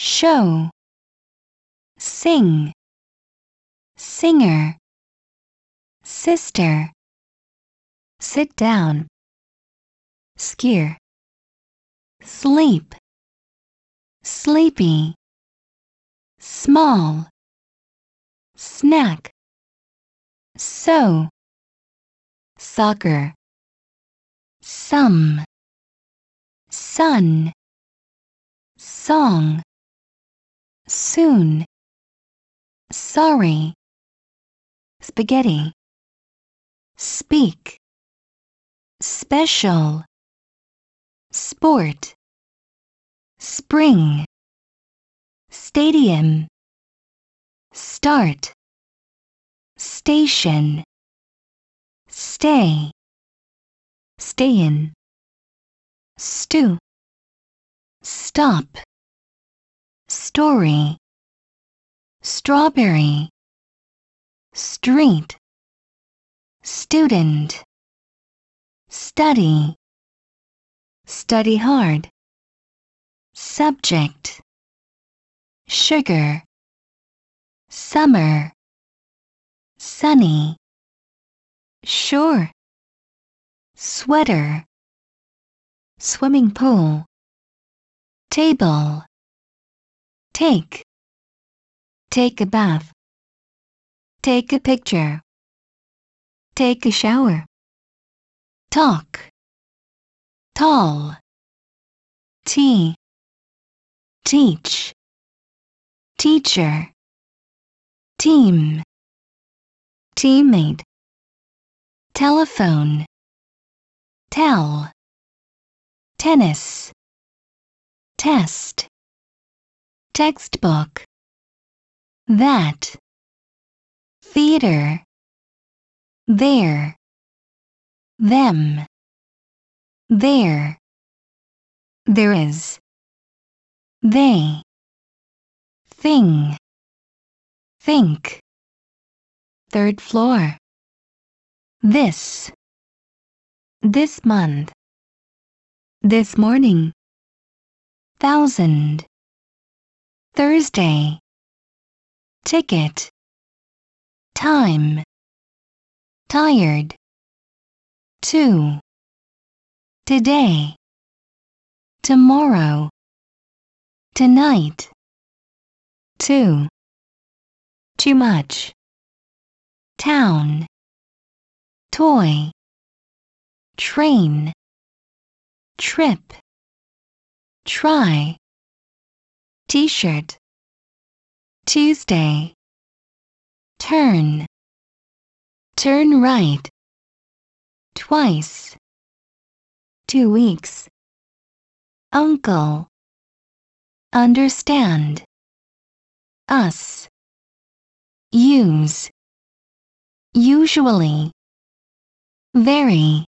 show, sing, singer, sister, sit down, skier, sleep, sleepy, small, snack, sew, soccer, some, sun, song, soon, sorry, spaghetti, speak, special, sport, spring, stadium, start, station, stay, stay in, stew, stop, story, strawberry, street, student, study, study hard, subject, sugar, summer, sunny, sure, sweater, swimming pool, table, take a bath, take a picture, take a shower, talk, tall, tea, teach, teacher, team, teammate, telephone, tell, tennis, test, textbook, that, theater, there, them, there is, they, thing, think, third floor, this month, this morning, thousand, Thursday, ticket, time, tired, two, today, tomorrow, tonight, too much, town, toy, train, trip, try, t-shirt, Tuesday, turn right, twice, 2 weeks, uncle, understand, us, use, usually, very,